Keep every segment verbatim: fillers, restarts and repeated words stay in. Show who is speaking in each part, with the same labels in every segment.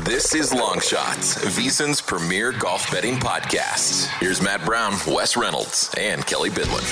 Speaker 1: This is Long Shots, VSiN's premier golf betting podcast. Here's Matt Brown, Wes Reynolds, and Kelly Bidlin.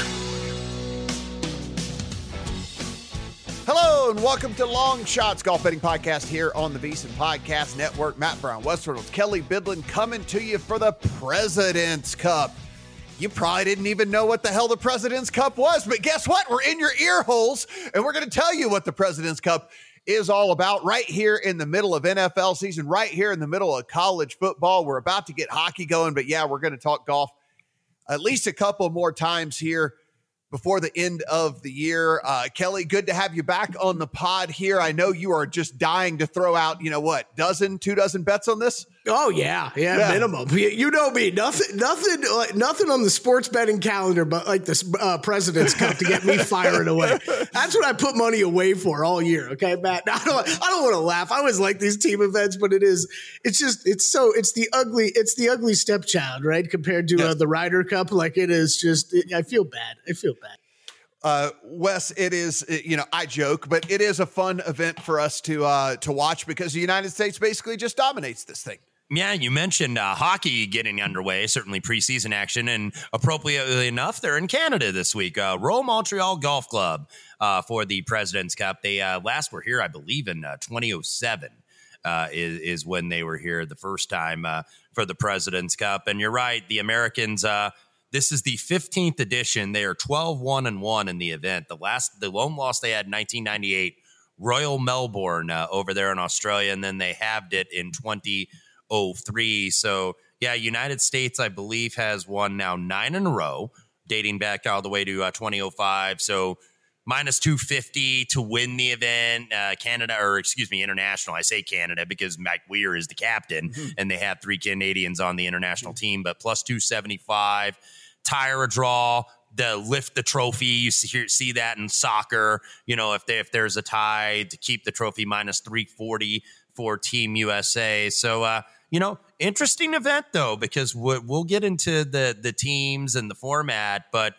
Speaker 2: Hello and welcome to Long Shots Golf Betting Podcast here on the VSiN Podcast Network. Matt Brown, Wes Reynolds, Kelly Bidlin coming to you for the President's Cup. You probably didn't even know what the hell the President's Cup was, but guess what? We're in your ear holes, and we're going to tell you what the President's Cup is all about right here in the middle of N F L season, right here in the middle of college football. We're about to get hockey going, but yeah, we're going to talk golf at least a couple more times here before the end of the year. Uh, Kelly, good to have you back on the pod here. I know you are just dying to throw out, you know what, dozen, two dozen bets on this?
Speaker 3: Oh yeah, yeah, yeah. minimum. You know me, nothing, nothing, like nothing on the sports betting calendar, but like this uh, President's Cup to get me firing away. That's what I put money away for all year. Okay, Matt. I don't, I don't want to laugh. I always like these team events, but it is, it's just, it's so, it's the ugly, it's the ugly stepchild, right? Compared to yes. uh, the Ryder Cup, like it is just. It, I feel bad. I feel bad.
Speaker 2: Uh, Wes, it is, you know, I joke, but it is a fun event for us to uh, to watch because the United States basically just dominates this thing.
Speaker 4: Yeah, you mentioned uh, hockey getting underway, certainly preseason action, and appropriately enough, they're in Canada this week. Uh, Royal Montreal Golf Club uh, for the President's Cup. They uh, last were here, I believe, in uh, twenty oh seven uh, is, is when they were here the first time uh, for the President's Cup. And you're right, the Americans, uh, this is the fifteenth edition. They are twelve one and one in the event. The last, the lone loss they had in nineteen ninety-eight, Royal Melbourne uh, over there in Australia, and then they halved it in twenty oh three. So yeah, United States, I believe, has won now nine in a row, dating back all the way to uh, twenty oh five. So minus two fifty to win the event. Uh, Canada, or excuse me, international. I say Canada because Mike Weir is the captain, mm-hmm. and they have three Canadians on the international mm-hmm. team. But plus two seventy-five, tire a draw. The lift the trophy, you see, see that in soccer. You know, if they, if there's a tie, to keep the trophy, minus three forty for Team U S A. So, uh, you know, interesting event, though, because we'll, we'll get into the the teams and the format, but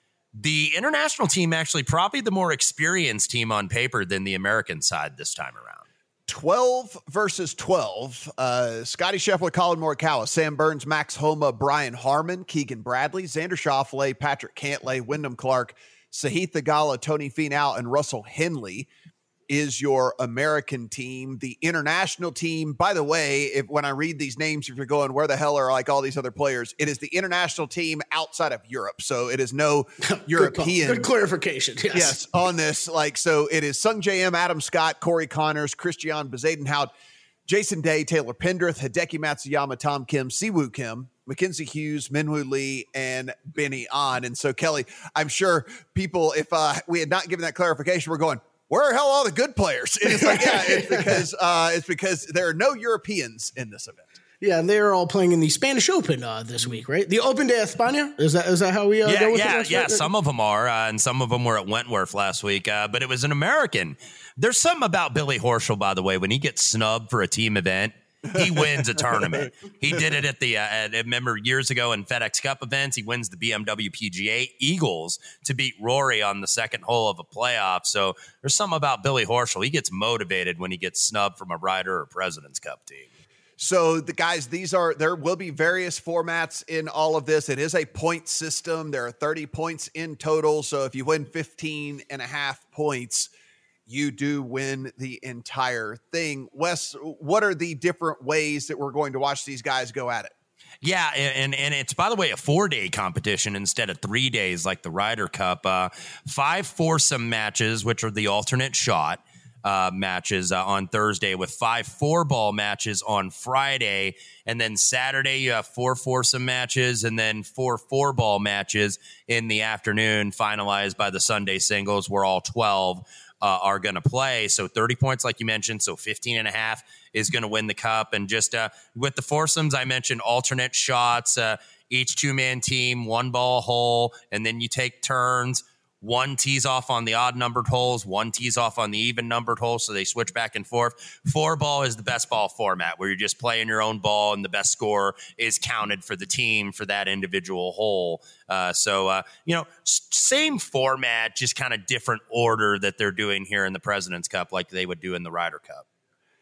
Speaker 4: the international team actually probably the more experienced team on paper than the American side this time around.
Speaker 2: twelve versus twelve. Uh, Scotty Scheffler, Colin Morikawa, Sam Burns, Max Homa, Brian Harmon, Keegan Bradley, Xander Schauffele, Patrick Cantlay, Wyndham Clark, Sahith Theegala, Tony Finau, and Russell Henley is your American team. The international team, by the way, if when I read these names, if you're going, where the hell are like all these other players? It is the international team outside of Europe. So it is no European.
Speaker 3: Good, good clarification. Yes.
Speaker 2: Yes, on this. Like, so it is Sung J M, Adam Scott, Corey Connors, Christian Bezadenhout, Jason Day, Taylor Pendrith, Hideki Matsuyama, Tom Kim, Siwoo Kim, Mackenzie Hughes, Minwoo Lee, and Benny On. And so, Kelly, I'm sure people, if uh, we had not given that clarification, we're going, where are hell all the good players? And it's like, yeah, it's because uh, it's because there are no Europeans in this event.
Speaker 3: Yeah, and they're all playing in the Spanish Open uh, this week, right? The Open de España? Is that is that how we uh,
Speaker 4: yeah,
Speaker 3: go with
Speaker 4: yeah,
Speaker 3: it?
Speaker 4: Yeah, yeah. Some of them are, uh, and some of them were at Wentworth last week. Uh, but it was an American. There's something about Billy Horschel, by the way, when he gets snubbed for a team event, he wins a tournament. He did it at the, uh, at, remember years ago in FedEx Cup events, he wins the B M W P G A Eagles to beat Rory on the second hole of a playoff. So there's something about Billy Horschel. He gets motivated when he gets snubbed from a Ryder or President's Cup team.
Speaker 2: So the guys, these are, there will be various formats in all of this. It is a point system. There are thirty points in total. So if you win fifteen and a half points, you do win the entire thing. Wes, what are the different ways that we're going to watch these guys go at it?
Speaker 4: Yeah, and and it's, by the way, a four-day competition instead of three days like the Ryder Cup. Uh, five foursome matches, which are the alternate shot uh, matches uh, on Thursday, with five four-ball matches on Friday. And then Saturday, you have four foursome matches and then four four-ball matches in the afternoon, finalized by the Sunday singles, where all twelve Uh, are going to play. So thirty points, like you mentioned. So fifteen and a half is going to win the cup. And just uh, with the foursomes, I mentioned alternate shots, uh, each two-man team, one ball hole, and then you take turns. One tees off on the odd-numbered holes, one tees off on the even-numbered holes, so they switch back and forth. Four ball is the best ball format, where you're just playing your own ball, and the best score is counted for the team for that individual hole. Uh, so, uh, you know, s- same format, just kind of different order that they're doing here in the President's Cup like they would do in the Ryder Cup.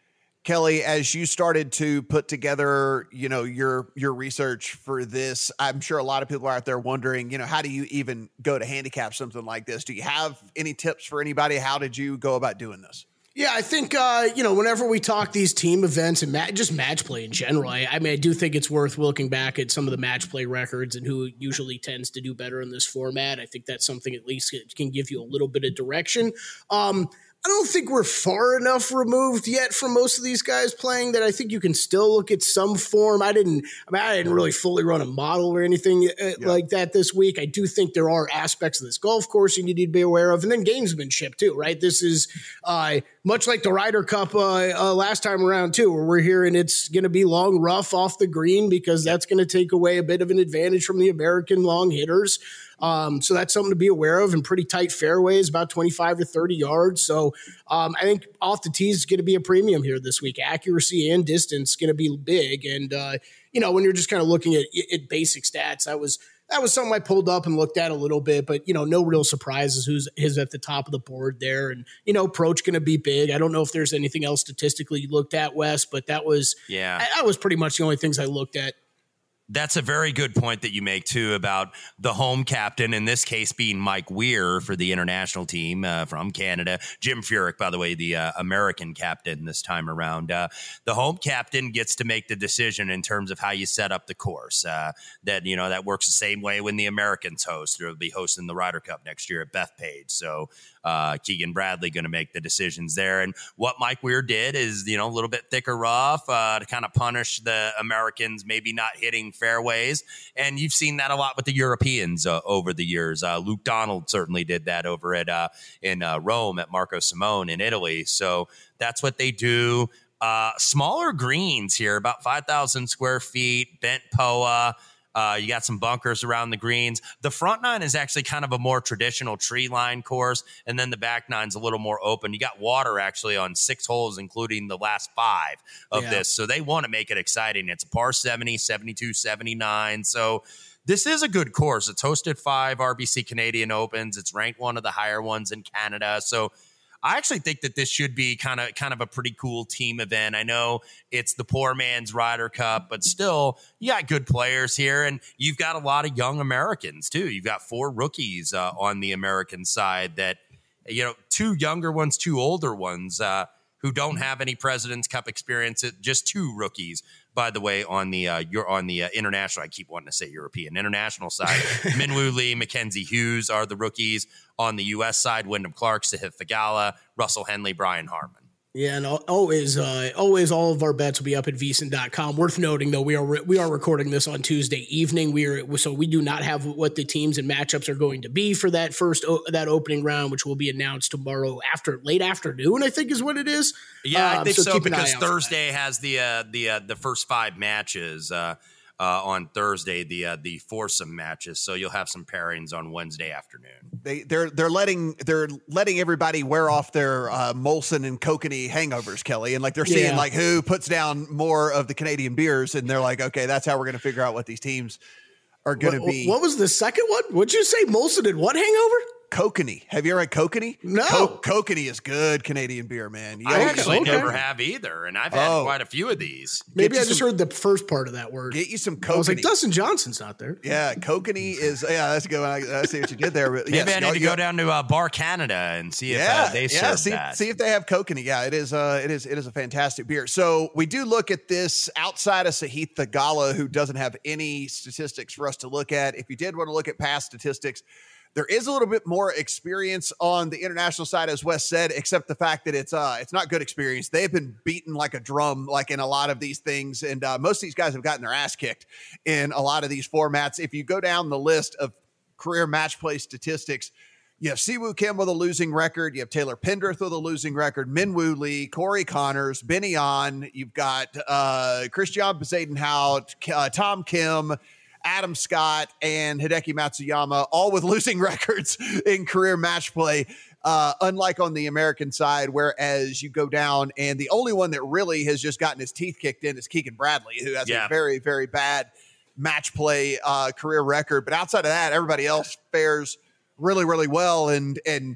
Speaker 2: Kelly, as you started to put together, you know, your your research for this, I'm sure a lot of people are out there wondering, you know, how do you even go to handicap something like this? Do you have any tips for anybody? How did you go about doing this?
Speaker 3: Yeah, I think, uh, you know, whenever we talk these team events and ma- just match play in general, I, I mean, I do think it's worth looking back at some of the match play records and who usually tends to do better in this format. I think that's something at least can give you a little bit of direction. Um, I don't think we're far enough removed yet from most of these guys playing that I think you can still look at some form. I didn't, I mean, I didn't really fully run a model or anything uh, yeah. like that this week. I do think there are aspects of this golf course you need to be aware of, and then gamesmanship too, right? This is uh, much like the Ryder Cup uh, uh, last time around too, where we're hearing it's going to be long rough off the green because that's going to take away a bit of an advantage from the American long hitters. Um, so that's something to be aware of, and pretty tight fairways, about twenty-five to thirty yards. So um, I think off the tees is going to be a premium here this week. Accuracy and distance going to be big. And, uh, you know, when you're just kind of looking at, at basic stats, that was that was something I pulled up and looked at a little bit, but, you know, no real surprises who's is at the top of the board there. And, you know, approach going to be big. I don't know if there's anything else statistically you looked at, Wes, but that was, yeah, that was pretty much the only things I looked at.
Speaker 4: That's a very good point that you make, too, about the home captain, in this case being Mike Weir for the international team uh, from Canada. Jim Furyk, by the way, the uh, American captain this time around. Uh, the home captain gets to make the decision in terms of how you set up the course. Uh, that, you know, that works the same way when the Americans host. They'll be hosting the Ryder Cup next year at Bethpage. So uh, Keegan Bradley going to make the decisions there. And what Mike Weir did is, you know, a little bit thicker rough uh, to kind of punish the Americans maybe not hitting fairways. And you've seen that a lot with the Europeans uh, over the years. Uh, Luke Donald certainly did that over at uh, in uh, Rome at Marco Simone in Italy. So that's what they do. Uh, smaller greens here, about five thousand square feet, bent P O A. Uh, you got some bunkers around the greens. The front nine is actually kind of a more traditional tree line course, and then the back nine's a little more open. You got water actually on six holes, including the last five of yeah. this. So they want to make it exciting. It's a par seventy, seventy-two, seventy-nine. So this is a good course. It's hosted five R B C Canadian Opens. It's ranked one of the higher ones in Canada. So I actually think that this should be kind of kind of a pretty cool team event. I know it's the poor man's Ryder Cup, but still, you got good players here, and you've got a lot of young Americans, too. You've got four rookies uh, on the American side that, you know, two younger ones, two older ones uh, who don't have any President's Cup experience. Just two rookies, by the way, on the uh, you're on the uh, international. I keep wanting to say European international side. Minwoo Lee, Mackenzie Hughes are the rookies. On the U S side, Wyndham Clark, Sahith Theegala, Russell Henley, Brian Harman.
Speaker 3: Yeah, and always, uh, always, all of our bets will be up at V S I N dot com. Worth noting, though, we are re- we are recording this on Tuesday evening. We are so we do not have what the teams and matchups are going to be for that first o- that opening round, which will be announced tomorrow after late afternoon. I think is what it is.
Speaker 4: Yeah,
Speaker 3: um,
Speaker 4: I think
Speaker 3: so,
Speaker 4: so because Thursday has the uh, the uh, the first five matches. Uh, Uh, on Thursday, the uh, the foursome matches, so you'll have some pairings on Wednesday afternoon.
Speaker 2: They they're they're letting they're letting everybody wear off their uh, Molson and Kokanee hangovers, Kelly, and like they're seeing yeah. like who puts down more of the Canadian beers, and they're like, okay, that's how we're going to figure out what these teams are going to be.
Speaker 3: What was the second one? What'd you say, Molson and what hangover?
Speaker 2: Kokanee. Have you ever had Kokanee?
Speaker 3: No.
Speaker 2: Co- Kokanee is good Canadian beer, man. You
Speaker 4: I
Speaker 2: know,
Speaker 4: actually
Speaker 3: okay.
Speaker 4: never have either, and I've had oh. quite a few of these.
Speaker 3: Maybe I just some, heard the first part of that word.
Speaker 2: Get you some Kokanee.
Speaker 3: I was like, Dustin Johnson's not there.
Speaker 2: Yeah, Kokanee is, yeah, that's good. I, I see what you did there. But
Speaker 4: Maybe
Speaker 2: yes,
Speaker 4: I need
Speaker 2: you,
Speaker 4: to go down to uh, Bar Canada and see if
Speaker 2: yeah,
Speaker 4: uh, they serve
Speaker 2: yeah, see,
Speaker 4: that.
Speaker 2: See if they have Kokanee. Yeah, it is, uh, it is, it is a fantastic beer. So we do look at this outside of Sahith Theegala, who doesn't have any statistics for us to look at. If you did want to look at past statistics, there is a little bit more experience on the international side, as Wes said, except the fact that it's uh it's not good experience. They've been beaten like a drum, like in a lot of these things, and uh, most of these guys have gotten their ass kicked in a lot of these formats. If you go down the list of career match play statistics, you have Siwoo Kim with a losing record. You have Taylor Pendrith with a losing record. Minwoo Lee, Corey Connors, Benny On. You've got uh, Christian Bezuidenhout, uh, Tom Kim, Adam Scott, and Hideki Matsuyama, all with losing records in career match play, uh, unlike on the American side, whereas you go down, and the only one that really has just gotten his teeth kicked in is Keegan Bradley, who has yeah. a very, very bad match play uh, career record. But outside of that, everybody else fares really, really well. And, and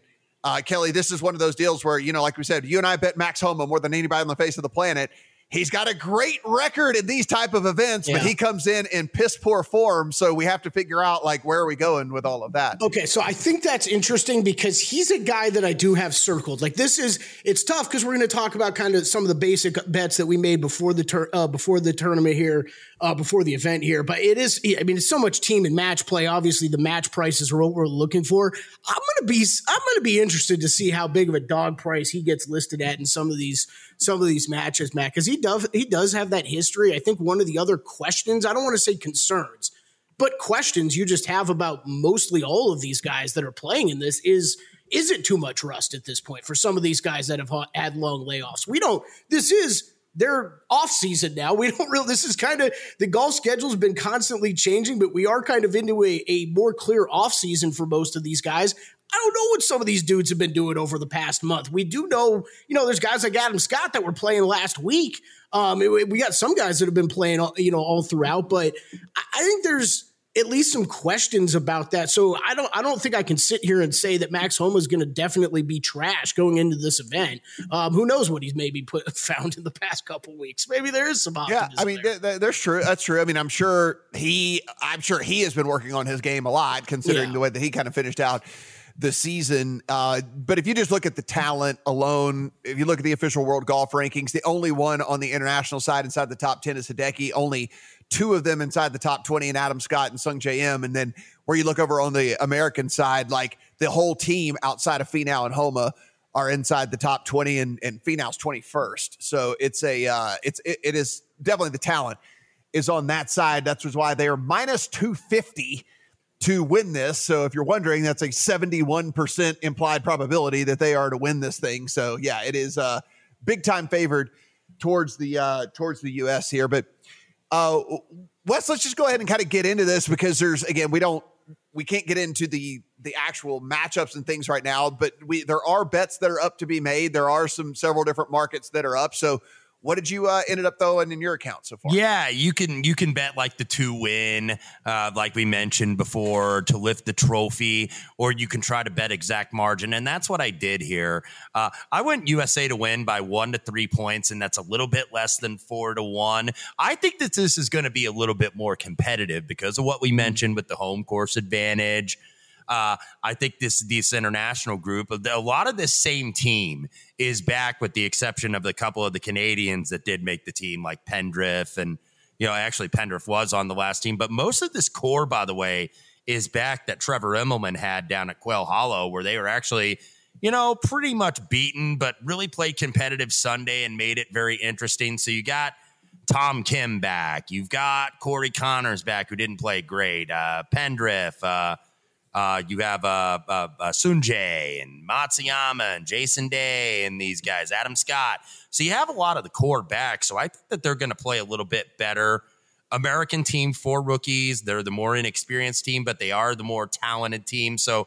Speaker 2: Uh, Kelly, this is one of those deals where, you know, like we said, you and I bet Max Homa more than anybody on the face of the planet. He's got a great record in these type of events, yeah. but he comes in in piss poor form. So we have to figure out, like, where are we going with all of that?
Speaker 3: Okay, so I think that's interesting because he's a guy that I do have circled. Like, this is, it's tough because we're going to talk about kind of some of the basic bets that we made before the tur- uh, before the tournament here, uh, before the event here. But it is, I mean, it's so much team and match play. Obviously, the match prices are what we're looking for. I'm going to be, I'm going to be interested to see how big of a dog price he gets listed at in some of these, some of these matches, Matt, because he does, he does have that history. I think one of the other questions, I don't want to say concerns, but questions you just have about mostly all of these guys that are playing in this is, is it too much rust at this point for some of these guys that have had long layoffs? We don't, this is their off season now. We don't really, this is kind of, the golf schedule has been constantly changing, but we are kind of into a, a more clear off season for most of these guys. I don't know what some of these dudes have been doing over the past month. We do know, you know, there's guys like Adam Scott that were playing last week. Um, we got some guys that have been playing, all, you know, all throughout, but I think there's at least some questions about that. So I don't, I don't think I can sit here and say that Max Homa is going to definitely be trash going into this event. Um, who knows what he's maybe put found in the past couple weeks? Maybe there is some optimism.
Speaker 2: Yeah, I mean,
Speaker 3: there.
Speaker 2: th- there's true. That's true. I mean, I'm sure he, I'm sure he has been working on his game a lot, considering yeah. the way that he kind of finished out the season. Uh, but if you just look at the talent alone, if you look at the official world golf rankings, the only one on the international side inside the top ten is Hideki. Only two of them inside the top twenty in Adam Scott and Sung J M. And then where you look over on the American side, like the whole team outside of Finau and Homa are inside the top twenty, and, and Finau's twenty-first. So it's a, uh, it's, it, it is definitely the talent is on that side. That's why they are minus two fifty to win this. So if you're wondering, that's a seventy-one percent implied probability that they are to win this thing. So yeah, it is uh big time favored towards the, uh, towards the U S here. But uh, Wes, let's just go ahead and kind of get into this because there's, again, we don't, we can't get into the, the actual matchups and things right now, but we, there are bets that are up to be made. There are some, several different markets that are up. So what did you uh, ended up throwing in your account so far?
Speaker 4: Yeah, you can you can bet like the two win, uh, like we mentioned before, to lift the trophy, or you can try to bet exact margin, and that's what I did here. Uh, I went U S A to win by one to three points, and that's a little bit less than four to one. I think that this is going to be a little bit more competitive because of what we mentioned with the home course advantage. Uh, I think this this international group, a lot of this same team is back with the exception of the couple of the Canadians that did make the team, like Pendrith. And, you know, actually Pendrith was on the last team. But most of this core, by the way, is back that Trevor Immelman had down at Quail Hollow, where they were actually, you know, pretty much beaten, but really played competitive Sunday and made it very interesting. So you got Tom Kim back. You've got Corey Connors back, who didn't play great. Uh, Pendrith, uh, Uh, you have uh, uh, uh, Sunjae and Matsuyama and Jason Day and these guys, Adam Scott. So you have a lot of the core back. So I think that they're going to play a little bit better. American team, four rookies. They're the more inexperienced team, but they are the more talented team. So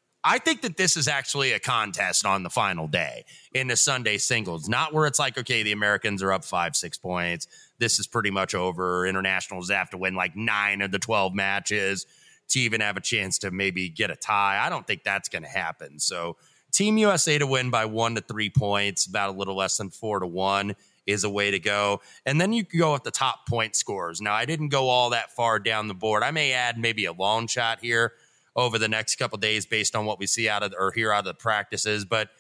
Speaker 4: I think that this is actually a contest on the final day in the Sunday singles, not where it's like, okay, the Americans are up five, six points. This is pretty much over. Internationals have to win like nine of the twelve matches to even have a chance to maybe get a tie. I don't think that's going to happen. So Team U S A to win by one to three points, about a little less than four to one is a way to go. And then you can go with the top point scores. Now, I didn't go all that far down the board. I may add maybe a long shot here over the next couple of days based on what we see out of or hear out of the practices. But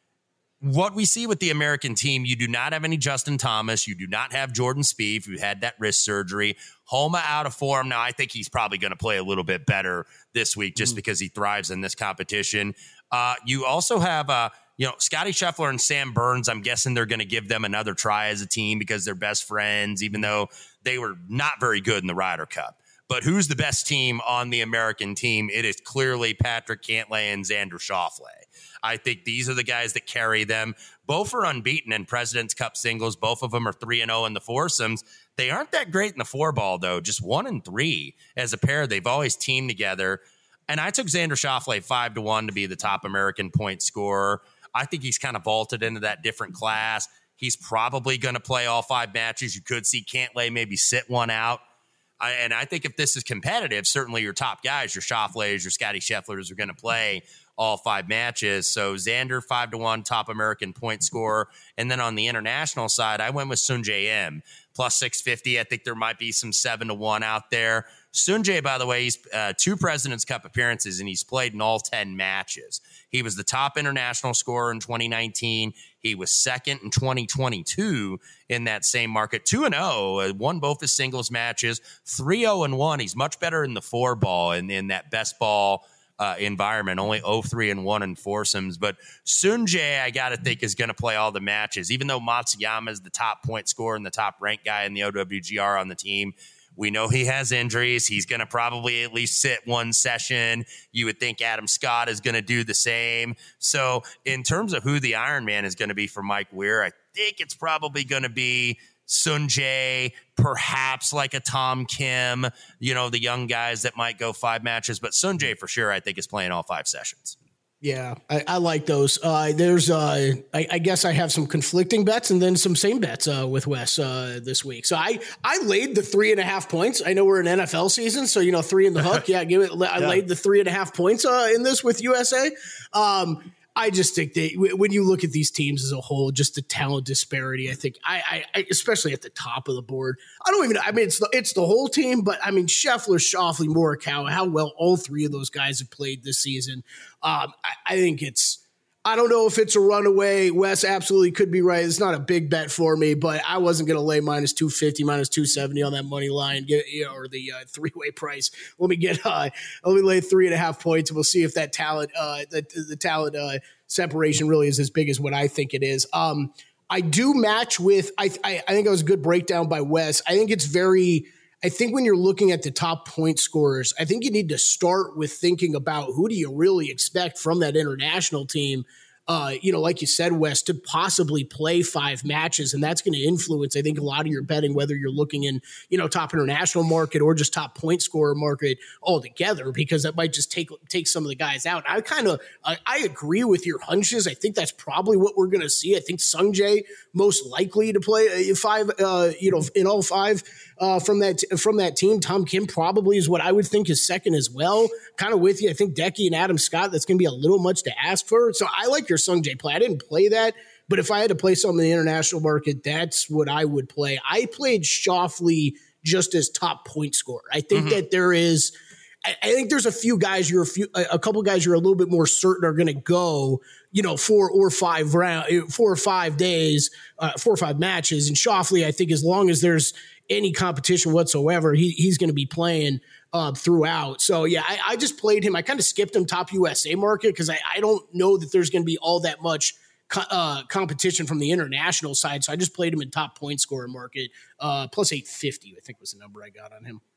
Speaker 4: what we see with the American team, you do not have any Justin Thomas. You do not have Jordan Spieth, who had that wrist surgery. Homa out of form. Now, I think he's probably going to play a little bit better this week just mm. because he thrives in this competition. Uh, you also have, uh, you know, Scotty Scheffler and Sam Burns. I'm guessing they're going to give them another try as a team because they're best friends, even though they were not very good in the Ryder Cup. But who's the best team on the American team? It is clearly Patrick Cantlay and Xander Schauffele. I think these are the guys that carry them. Both are unbeaten in President's Cup singles. Both of them are three and oh in the foursomes. They aren't that great in the four ball, though. Just one and three as a pair. They've always teamed together. And I took Xander Schauffele five to one to be the top American point scorer. I think he's kind of vaulted into that different class. He's probably going to play all five matches. You could see Cantlay maybe sit one out. I, and I think if this is competitive, certainly your top guys, your Schauffele's, your Scotty Schefflers are going to play all five matches. So Xander five to one, top American point scorer. And then on the international side, I went with Sungjae Im plus six fifty. I think there might be some seven to one out there. Sungjae, by the way, he's uh, two President's Cup appearances, and he's played in all ten matches. He was the top international scorer in twenty nineteen. He was second in twenty twenty-two in that same market. two and oh, won both his singles matches. three oh and one. He's much better in the four ball and in that best ball uh, environment. Only oh three and one in foursomes. But Sungjae, I got to think, is going to play all the matches. Even though Matsuyama is the top point scorer and the top ranked guy in the O W G R on the team, we know he has injuries. He's going to probably at least sit one session. You would think Adam Scott is going to do the same. So in terms of who the Iron Man is going to be for Mike Weir, I think it's probably going to be Sungjae, perhaps like a Tom Kim, you know, the young guys that might go five matches. But Sungjae for sure, I think, is playing all five sessions.
Speaker 3: Yeah, I, I like those. Uh, there's, uh, I, I guess I have some conflicting bets and then some same bets uh, with Wes uh, this week. So I, I laid the three and a half points. I know we're in N F L season, so you know three in the hook. Yeah, give it. I yeah. laid the three and a half points uh, in this with U S A. Um, I just think they, when you look at these teams as a whole, just the talent disparity, I think I, I, I, especially at the top of the board, I don't even, I mean, it's the, it's the whole team, but I mean, Scheffler, Schauffele, Morikawa, how well all three of those guys have played this season. Um, I, I think it's, I don't know if it's a runaway. Wes absolutely could be right. It's not a big bet for me, but I wasn't going to lay minus two fifty, minus two seventy on that money line, get, you know, or the uh, three-way price. Let me get, uh, let me lay three and a half points, and we'll see if that talent, uh, the, the talent uh, separation really is as big as what I think it is. Um, I do match with, I, I, I think it was a good breakdown by Wes. I think it's very, I think when you're looking at the top point scorers, I think you need to start with thinking about who do you really expect from that international team. Uh, you know, like you said, Wes, to possibly play five matches. And that's going to influence, I think, a lot of your betting, whether you're looking in, you know, top international market or just top point scorer market altogether, because that might just take take some of the guys out. I kind of, I, I agree with your hunches. I think that's probably what we're going to see. I think Sungjae most likely to play five, uh, you know, in all five uh, from that from that team. Tom Kim probably is what I would think is second as well. Kind of with you. I think Decky and Adam Scott, that's going to be a little much to ask for. So I like your Sungjae play. I didn't play that, but if I had to play something in the international market, that's what I would play. I played Schauffele just as top point scorer. I think mm-hmm. that there is, I, I think there's a few guys you're a few, a, a couple guys you're a little bit more certain are going to go, you know, four or five round, four or five days, uh, four or five matches. And Schauffele, I think as long as there's any competition whatsoever, he, he's going to be playing Uh, throughout. So, yeah, I, I just played him. I kind of skipped him top U S A market because I, I don't know that there's going to be all that much co- uh, competition from the international side. So I just played him in top point scorer market, uh, plus eight fifty, I think was the number I got on him.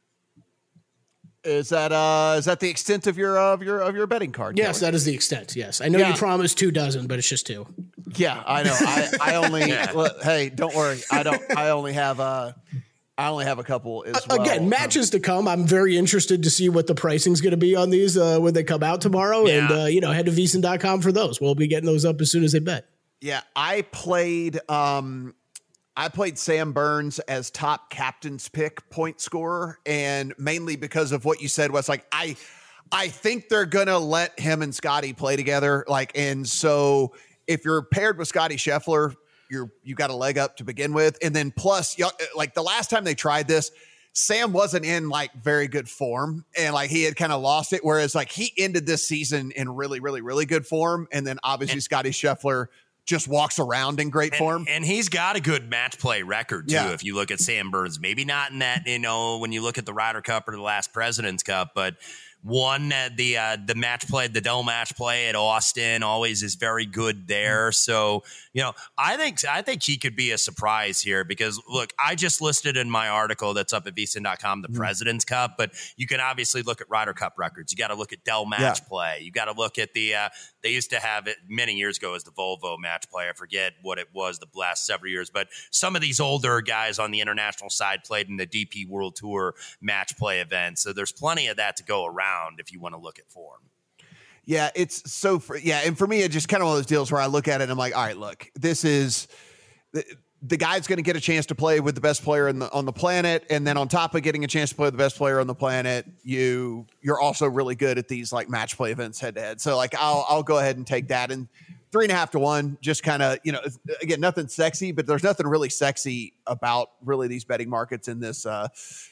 Speaker 2: Is that uh, is that the extent of your of your of your betting card?
Speaker 3: Yes, Kelly? That is the extent. Yes, I know yeah. you promised two dozen, but it's just two.
Speaker 2: Yeah, I know. I, I only yeah. look, hey, don't worry. I don't. I only have uh I only have a couple as well.
Speaker 3: Again, matches to come. I'm very interested to see what the pricing is going to be on these uh, when they come out tomorrow. Yeah. And, uh, you know, head to V S I N dot com for those. We'll be getting those up as soon as they bet.
Speaker 2: Yeah, I played um, I played Sam Burns as top captain's pick point scorer, and mainly because of what you said was like, I I think they're going to let him and Scotty play together. Like, and so if you're paired with Scotty Scheffler, you're, you got a leg up to begin with. And then plus, like the last time they tried this, Sam wasn't in like very good form and like he had kind of lost it. Whereas like he ended this season in really, really, really good form. And then obviously and, Scotty Scheffler just walks around in great
Speaker 4: and,
Speaker 2: form.
Speaker 4: And he's got a good match play record too.
Speaker 2: Yeah.
Speaker 4: If you look at Sam Burns, maybe not in that, you know, when you look at the Ryder Cup or the last President's Cup, but One, uh, the uh, the match play, the Dell match play at Austin always is very good there. So, you know, I think I think he could be a surprise here because, look, I just listed in my article that's up at V S I N dot com the mm-hmm. President's Cup, but you can obviously look at Ryder Cup records. You got to look at Dell match yeah. play. You got to look at the uh, – they used to have it many years ago as the Volvo match play. I forget what it was the last several years, but some of these older guys on the international side played in the D P World Tour match play event. So there's plenty of that to go around if you want to look at form.
Speaker 2: Yeah, it's so for, yeah. And for me, it's just kind of one of those deals where I look at it and I'm like, all right, look, this is, the guy's going to get a chance to play with the best player in the, on the planet. And then on top of getting a chance to play with the best player on the planet, you, you're also really good at these like match play events head to head. So like, I'll, I'll go ahead and take that. And three and a half to one, just kind of, you know, again, nothing sexy, but there's nothing really sexy about really these betting markets in this, uh,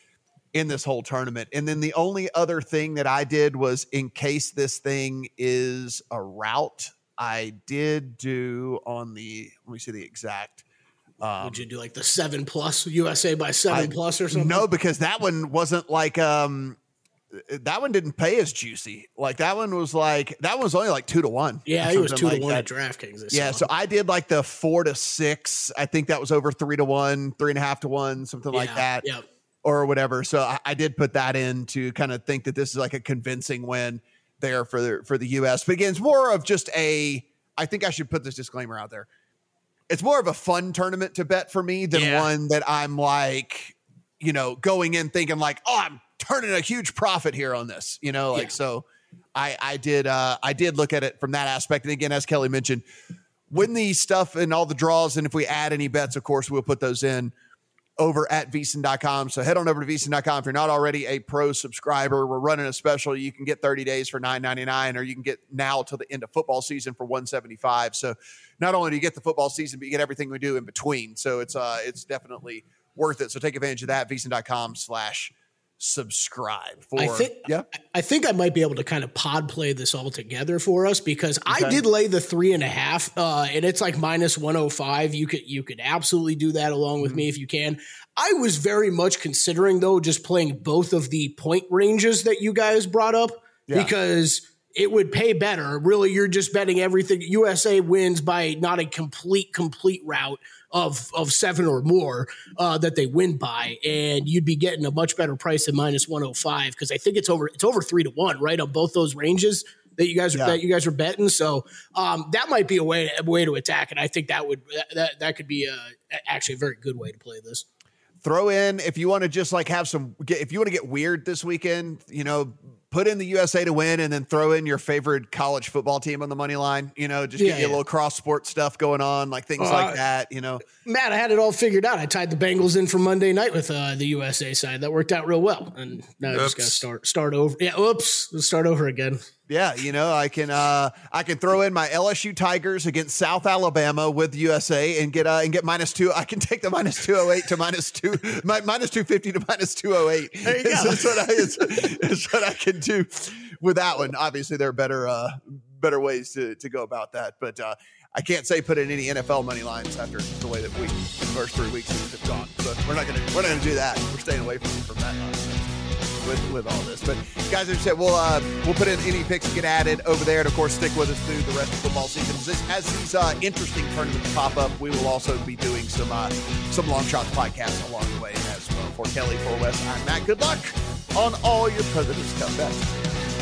Speaker 2: in this whole tournament. And then the only other thing that I did was, in case this thing is a route, I did do on the, let me see the exact,
Speaker 3: Um, Would you do like the seven plus U S A by seven
Speaker 2: I,
Speaker 3: plus or something?
Speaker 2: No, because that one wasn't like, um, that one didn't pay as juicy. Like that one was like, that one was only like two to one.
Speaker 3: Yeah, it was two like to one that. at DraftKings.
Speaker 2: Yeah. So I did like the four to six. I think that was over three to one, three and a half to one, something
Speaker 3: yeah,
Speaker 2: like that.
Speaker 3: Yeah.
Speaker 2: Or whatever. So I, I did put that in to kind of think that this is like a convincing win there for the, for the U S. But again, it's more of just a, I think I should put this disclaimer out there. It's more of a fun tournament to bet for me than
Speaker 3: yeah.
Speaker 2: one that I'm like, you know, going in thinking like, oh, I'm turning a huge profit here on this, you know, like, yeah. so I, I did, uh, I did look at it from that aspect. And again, as Kelly mentioned, when the stuff and all the draws, and if we add any bets, of course, we'll put those in over at V S I N dot com. So head on over to V S I N dot com. If you're not already a pro subscriber, we're running a special. You can get thirty days for nine ninety-nine, or you can get now till the end of football season for one seventy-five. So not only do you get the football season, but you get everything we do in between. So it's uh it's definitely worth it. So take advantage of that. V S I N dot com slash subscribe for
Speaker 3: I think,
Speaker 2: yeah.
Speaker 3: I think I might be able to kind of pod play this all together for us, because okay. I did lay the three and a half uh, and it's like minus one oh five. You could, you could absolutely do that along with mm-hmm. me if you can. I was very much considering though, just playing both of the point ranges that you guys brought up yeah. because it would pay better. Really, you're just betting everything. U S A wins by not a complete, complete route of of seven or more uh, that they win by, and you'd be getting a much better price than minus one oh five, because I think it's over it's over three to one, right, on both those ranges that you guys yeah. that you guys are betting. So um, that might be a way a way to attack, and I think that would that that could be a, actually a very good way to play this.
Speaker 2: Throw in, if you want to just like have some, if you want to get weird this weekend, you know, put in the U S A to win, and then throw in your favorite college football team on the money line, you know, just
Speaker 3: yeah,
Speaker 2: get you
Speaker 3: yeah.
Speaker 2: a little cross sport stuff going on, like things uh, like that, you know.
Speaker 3: Matt, I had it all figured out. I tied the Bengals in for Monday night with uh, the U S A side. That worked out real well. And now oops. I just got to start, start over. Yeah. Oops. Let's start over again.
Speaker 2: Yeah, you know, I can uh, I can throw in my L S U Tigers against South Alabama with U S A and get uh, and get minus two. I can take the minus two oh eight to minus two, my, minus two fifty to minus two oh eight.
Speaker 3: There you go.
Speaker 2: That's what I it's, it's what I can do with that one. Obviously, there are better uh, better ways to to go about that, but uh, I can't say put in any N F L money lines after the way that we the first three weeks have gone. So we're not gonna we're not gonna do that. We're staying away from from that nonsense with with all this. But guys, as I said, we'll uh, we'll put in any picks that get added over there, and of course stick with us through the rest of football season. As, this, as these uh, interesting tournaments pop up, we will also be doing some uh, some long shots podcasts along the way as well. For Kelly, for Wes, I'm Matt. Good luck on all your President's Cup bets.